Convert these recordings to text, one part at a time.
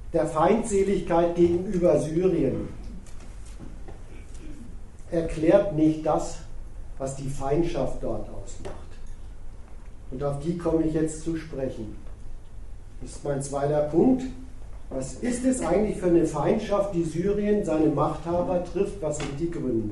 der Feindseligkeit gegenüber Syrien erklärt nicht das, was die Feindschaft dort ausmacht. Und auf die komme ich jetzt zu sprechen. Das ist mein zweiter Punkt. Was ist es eigentlich für eine Feindschaft, die Syrien, seine Machthaber trifft? Was sind die Gründe?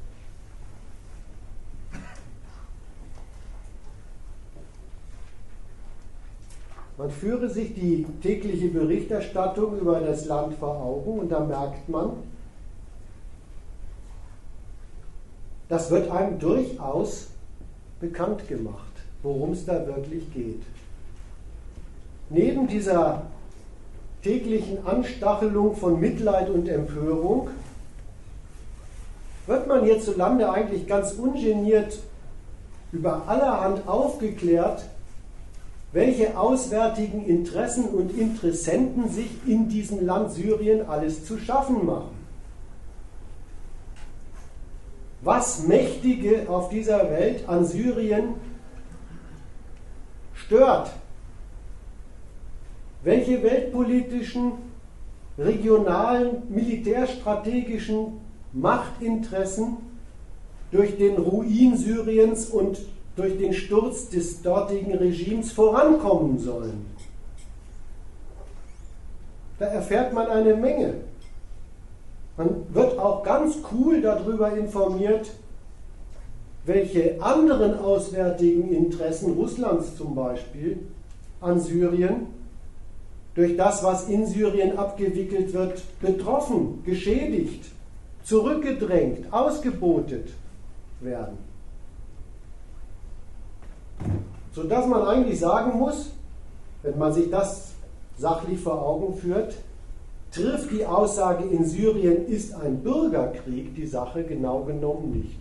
Man führe sich die tägliche Berichterstattung über das Land vor Augen und da merkt man, das wird einem durchaus bekannt gemacht, worum es da wirklich geht. Neben dieser täglichen Anstachelung von Mitleid und Empörung wird man hierzulande eigentlich ganz ungeniert über allerhand aufgeklärt, welche auswärtigen Interessen und Interessenten sich in diesem Land Syrien alles zu schaffen machen. Was Mächtige auf dieser Welt an Syrien stört. Welche weltpolitischen, regionalen, militärstrategischen Machtinteressen durch den Ruin Syriens und durch den Sturz des dortigen Regimes vorankommen sollen. Da erfährt man eine Menge. Man wird auch ganz cool darüber informiert, welche anderen auswärtigen Interessen Russlands zum Beispiel an Syrien durch das, was in Syrien abgewickelt wird, betroffen, geschädigt, zurückgedrängt, ausgebotet werden. Sodass man eigentlich sagen muss, wenn man sich das sachlich vor Augen führt, trifft die Aussage, in Syrien ist ein Bürgerkrieg, die Sache genau genommen nicht.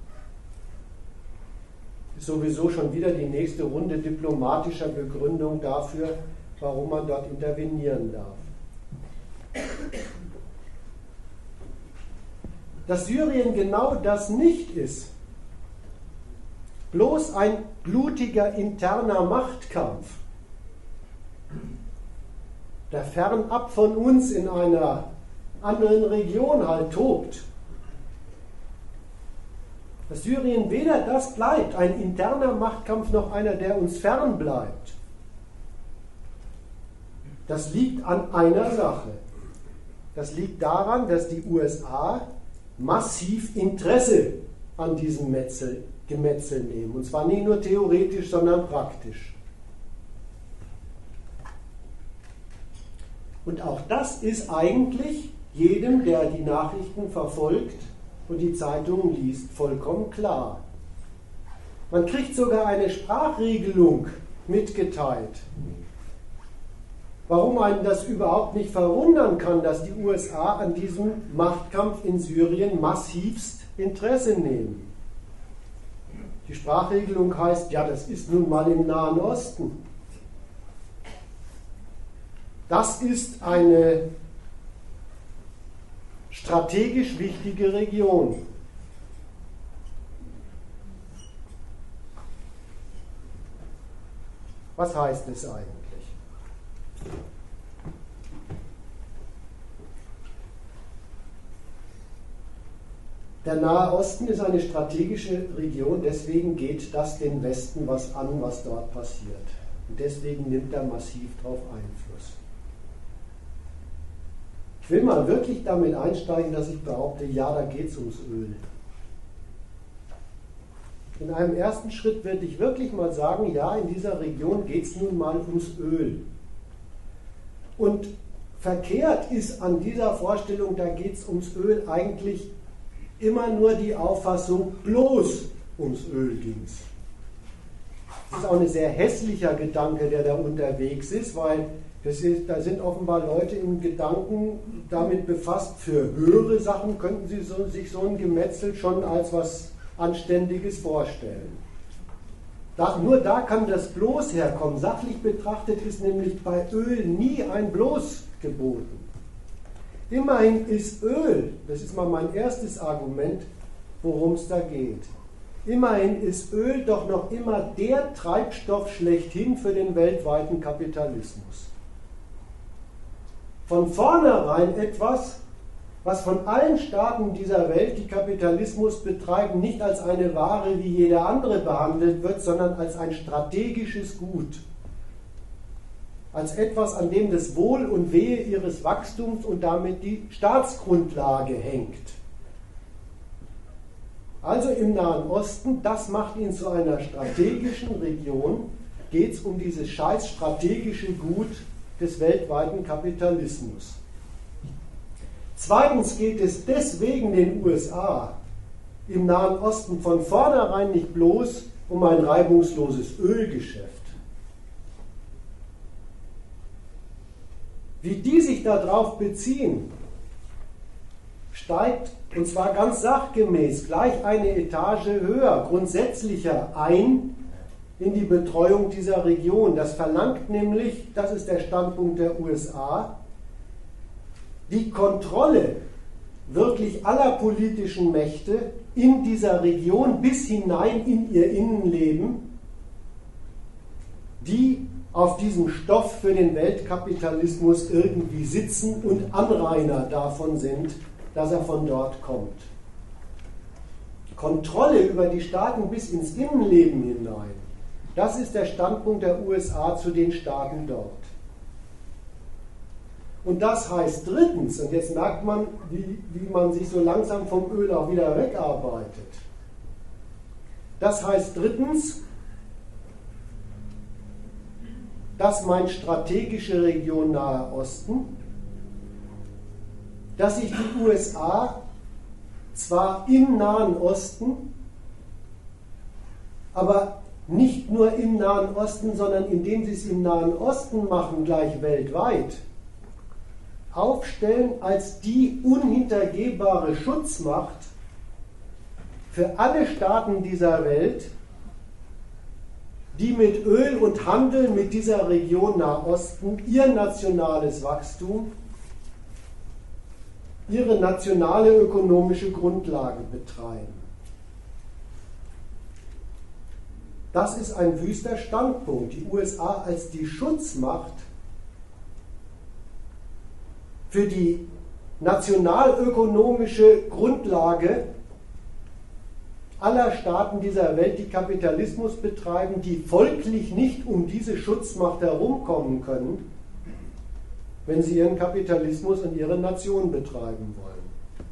Ist sowieso schon wieder die nächste Runde diplomatischer Begründung dafür, warum man dort intervenieren darf. Dass Syrien genau das nicht ist, bloß ein blutiger interner Machtkampf, der fernab von uns in einer anderen Region halt tobt. Dass Syrien weder das bleibt, ein interner Machtkampf, noch einer, der uns fern bleibt. Das liegt an einer Sache. Das liegt daran, dass die USA massiv Interesse an diesem Gemetzel nehmen. Und zwar nicht nur theoretisch, sondern praktisch. Und auch das ist eigentlich jedem, der die Nachrichten verfolgt und die Zeitungen liest, vollkommen klar. Man kriegt sogar eine Sprachregelung mitgeteilt. Warum einen das überhaupt nicht verwundern kann, dass die USA an diesem Machtkampf in Syrien massivst Interesse nehmen. Die Sprachregelung heißt, ja, das ist nun mal im Nahen Osten. Das ist eine strategisch wichtige Region. Was heißt es eigentlich? Der Nahe Osten ist eine strategische Region, deswegen geht das den Westen was an, was dort passiert. Und deswegen nimmt er massiv darauf Einfluss. Ich will mal wirklich damit einsteigen, dass ich behaupte, ja, da geht es ums Öl. In einem ersten Schritt werde ich wirklich mal sagen, ja, in dieser Region geht es nun mal ums Öl. Und verkehrt ist an dieser Vorstellung, da geht es ums Öl, eigentlich immer nur die Auffassung, bloß ums Öl ging es. Das ist auch ein sehr hässlicher Gedanke, der da unterwegs ist, weil da sind offenbar Leute im Gedanken damit befasst, für höhere Sachen könnten sie sich so ein Gemetzel schon als was Anständiges vorstellen. Nur da kann das bloß herkommen. Sachlich betrachtet ist nämlich bei Öl nie ein bloß geboten. Immerhin ist Öl, das ist mal mein erstes Argument, worum es da geht. Immerhin ist Öl doch noch immer der Treibstoff schlechthin für den weltweiten Kapitalismus. von vornherein etwas, was von allen Staaten dieser Welt, die Kapitalismus betreiben, nicht als eine Ware wie jede andere behandelt wird, sondern als ein strategisches Gut. Als etwas, an dem das Wohl und Wehe ihres Wachstums und damit die Staatsgrundlage hängt. Also im Nahen Osten, das macht ihn zu einer strategischen Region, geht es um dieses scheiß strategische Gut des weltweiten Kapitalismus. Zweitens geht es deswegen den USA im Nahen Osten von vornherein nicht bloß um ein reibungsloses Ölgeschäft. Wie die sich darauf beziehen, steigt, und zwar ganz sachgemäß, gleich eine Etage höher, grundsätzlicher ein in die Betreuung dieser Region. Das verlangt nämlich, das ist der Standpunkt der USA, die Kontrolle wirklich aller politischen Mächte in dieser Region bis hinein in ihr Innenleben, die auf diesem Stoff für den Weltkapitalismus irgendwie sitzen und Anrainer davon sind, dass er von dort kommt. Kontrolle über die Staaten bis ins Innenleben hinein, das ist der Standpunkt der USA zu den Staaten dort. Und das heißt drittens, und jetzt merkt man, wie man sich so langsam vom Öl auch wieder wegarbeitet. Das heißt drittens, dass meine strategische Region Nahe Osten, dass sich die USA zwar im Nahen Osten, aber nicht nur im Nahen Osten, sondern indem sie es im Nahen Osten machen, gleich weltweit, aufstellen als die unhintergehbare Schutzmacht für alle Staaten dieser Welt, die mit Öl und Handel mit dieser Region Nahosten ihr nationales Wachstum, ihre nationale ökonomische Grundlage betreiben. Das ist ein wüster Standpunkt. Die USA als die Schutzmacht für die nationalökonomische Grundlage aller Staaten dieser Welt, die Kapitalismus betreiben, die folglich nicht um diese Schutzmacht herumkommen können, wenn sie ihren Kapitalismus und ihre Nation betreiben wollen.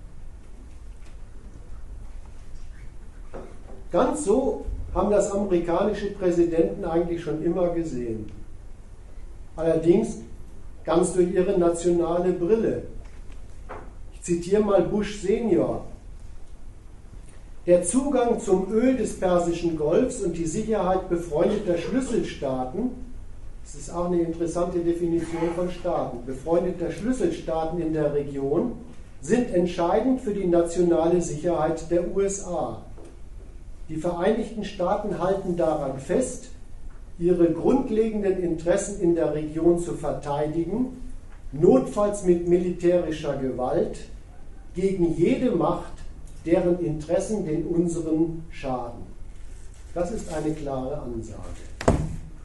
Ganz so haben das amerikanische Präsidenten eigentlich schon immer gesehen. Allerdings ganz durch ihre nationale Brille. Ich zitiere mal Bush Senior. Der Zugang zum Öl des Persischen Golfs und die Sicherheit befreundeter Schlüsselstaaten, das ist auch eine interessante Definition von Staaten, befreundeter Schlüsselstaaten in der Region, sind entscheidend für die nationale Sicherheit der USA. Die Vereinigten Staaten halten daran fest, ihre grundlegenden Interessen in der Region zu verteidigen, notfalls mit militärischer Gewalt, gegen jede Macht, deren Interessen den unseren schaden. Das ist eine klare Ansage.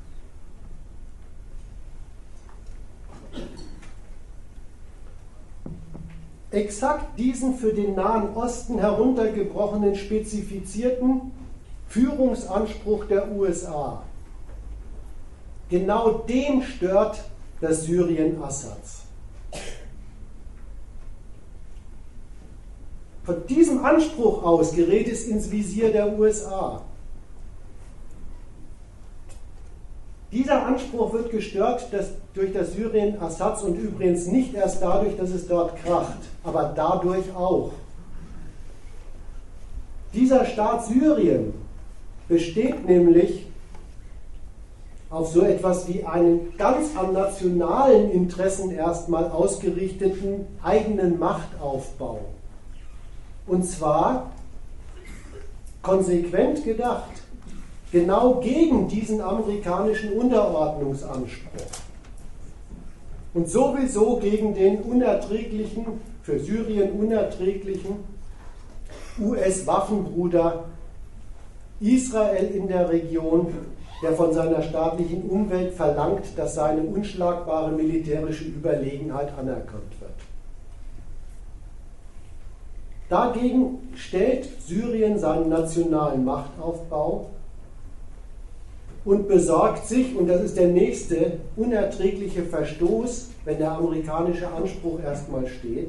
Exakt diesen für den Nahen Osten heruntergebrochenen, spezifizierten Führungsanspruch der USA, genau den stört das Syrien Assads. Von diesem Anspruch aus gerät es ins Visier der USA. Dieser Anspruch wird gestört durch das Syrien Assads und übrigens nicht erst dadurch, dass es dort kracht, aber dadurch auch. Dieser Staat Syrien besteht nämlich auf so etwas wie einen ganz an nationalen Interessen erstmal ausgerichteten eigenen Machtaufbau. Und zwar konsequent gedacht, genau gegen diesen amerikanischen Unterordnungsanspruch. Und sowieso gegen den unerträglichen, für Syrien unerträglichen US-Waffenbruder Israel in der Region, der von seiner staatlichen Umwelt verlangt, dass seine unschlagbare militärische Überlegenheit anerkannt wird. Dagegen stellt Syrien seinen nationalen Machtaufbau und besorgt sich, und das ist der nächste unerträgliche Verstoß, wenn der amerikanische Anspruch erstmal steht,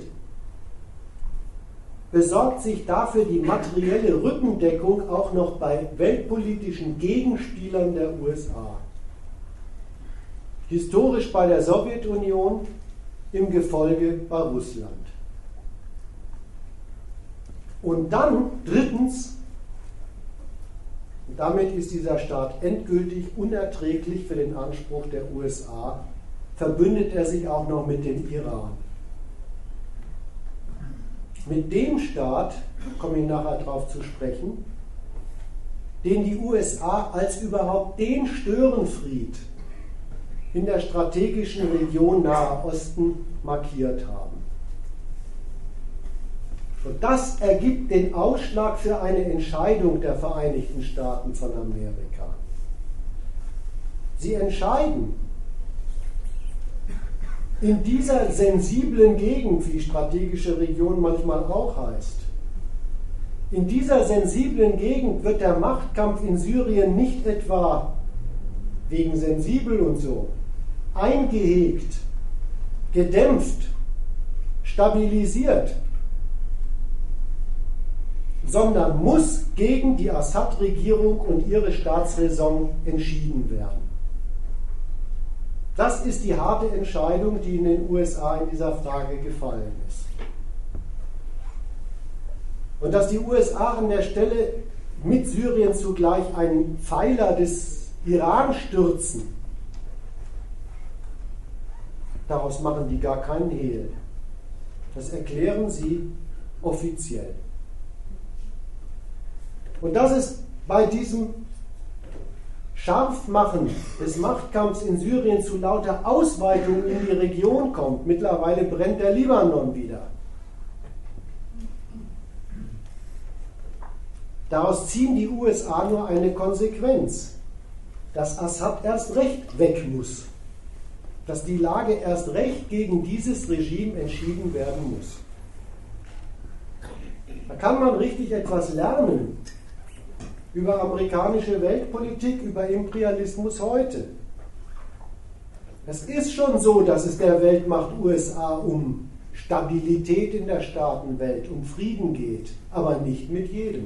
besorgt sich dafür die materielle Rückendeckung auch noch bei weltpolitischen Gegenspielern der USA. Historisch bei der Sowjetunion, im Gefolge bei Russland. Und dann, drittens, damit ist dieser Staat endgültig unerträglich für den Anspruch der USA, verbündet er sich auch noch mit dem Iran. Mit dem Staat, komme ich nachher darauf zu sprechen, den die USA als überhaupt den Störenfried in der strategischen Region Nahe Osten markiert haben. Und das ergibt den Ausschlag für eine Entscheidung der Vereinigten Staaten von Amerika. Sie entscheiden, in dieser sensiblen Gegend, wie strategische Region manchmal auch heißt, in dieser sensiblen Gegend wird der Machtkampf in Syrien nicht etwa wegen sensibel und so eingehegt, gedämpft, stabilisiert, sondern muss gegen die Assad-Regierung und ihre Staatsräson entschieden werden. Das ist die harte Entscheidung, die in den USA in dieser Frage gefallen ist. Und dass die USA an der Stelle mit Syrien zugleich einen Pfeiler des Iran stürzen, daraus machen die gar keinen Hehl. Das erklären sie offiziell. Und das ist bei diesem Scharfmachen des Machtkampfs in Syrien zu lauter Ausweitung in die Region kommt. Mittlerweile brennt der Libanon wieder. Daraus ziehen die USA nur eine Konsequenz, dass Assad erst recht weg muss, dass die Lage erst recht gegen dieses Regime entschieden werden muss. Da kann man richtig etwas lernen über amerikanische Weltpolitik, über Imperialismus heute. Es ist schon so, dass es der Weltmacht USA um Stabilität in der Staatenwelt, um Frieden geht, aber nicht mit jedem.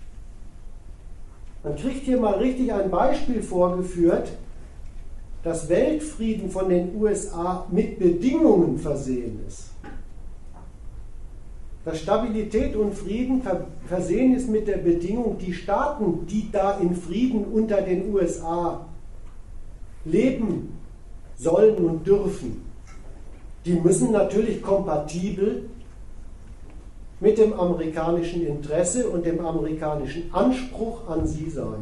Man kriegt hier mal richtig ein Beispiel vorgeführt, dass Weltfrieden von den USA mit Bedingungen versehen ist. Dass Stabilität und Frieden versehen ist mit der Bedingung, die Staaten, die da in Frieden unter den USA leben sollen und dürfen, die müssen natürlich kompatibel mit dem amerikanischen Interesse und dem amerikanischen Anspruch an sie sein.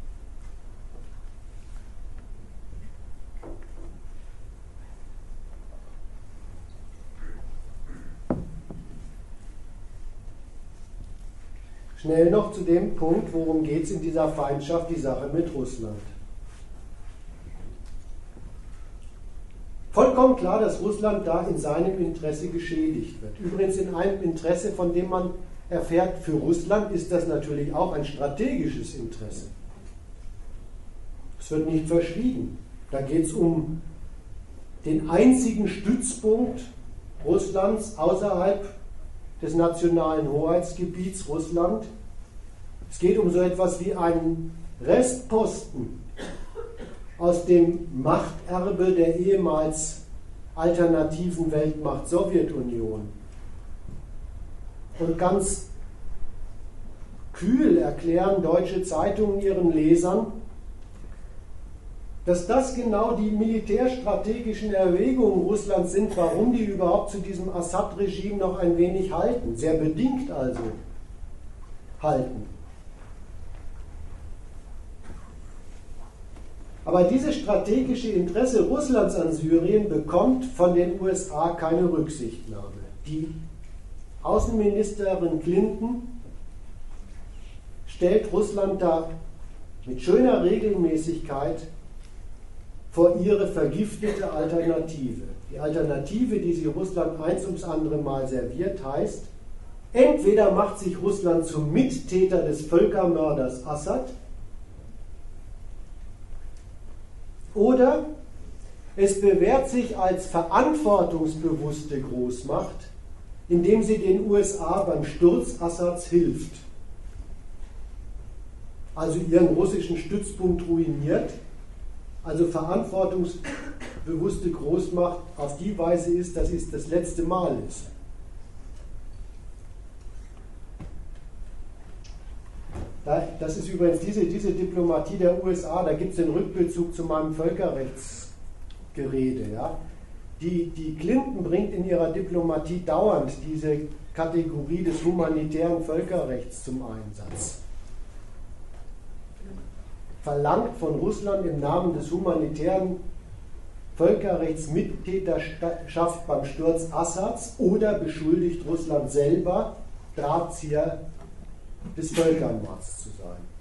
Schnell noch zu dem Punkt, worum geht es in dieser Feindschaft, die Sache mit Russland. Vollkommen klar, dass Russland da in seinem Interesse geschädigt wird. Übrigens in einem Interesse, von dem man erfährt, für Russland ist das natürlich auch ein strategisches Interesse. Es wird nicht verschwiegen. Da geht es um den einzigen Stützpunkt Russlands außerhalb des nationalen Hoheitsgebiets Russland. Es geht um so etwas wie einen Restposten aus dem Machterbe der ehemals alternativen Weltmacht Sowjetunion. Und ganz kühl erklären deutsche Zeitungen ihren Lesern, dass das genau die militärstrategischen Erwägungen Russlands sind, warum die überhaupt zu diesem Assad-Regime noch ein wenig halten, sehr bedingt also halten. Aber dieses strategische Interesse Russlands an Syrien bekommt von den USA keine Rücksichtnahme. Die Außenministerin Clinton stellt Russland da mit schöner Regelmäßigkeit vor ihre vergiftete Alternative. Die Alternative, die sie Russland eins ums andere Mal serviert, heißt, entweder macht sich Russland zum Mittäter des Völkermörders Assad oder es bewährt sich als verantwortungsbewusste Großmacht, indem sie den USA beim Sturz Assads hilft. Also ihren russischen Stützpunkt ruiniert, also verantwortungsbewusste Großmacht auf die Weise ist, dass es das letzte Mal ist. Das ist übrigens diese Diplomatie der USA, da gibt es den Rückbezug zu meinem Völkerrechtsgerede. Ja. Die Clinton bringt in ihrer Diplomatie dauernd diese Kategorie des humanitären Völkerrechts zum Einsatz. Verlangt von Russland im Namen des humanitären Völkerrechts Mittäterschaft beim Sturz Assads oder beschuldigt Russland selber, Drahtzieher des Völkermords zu sein.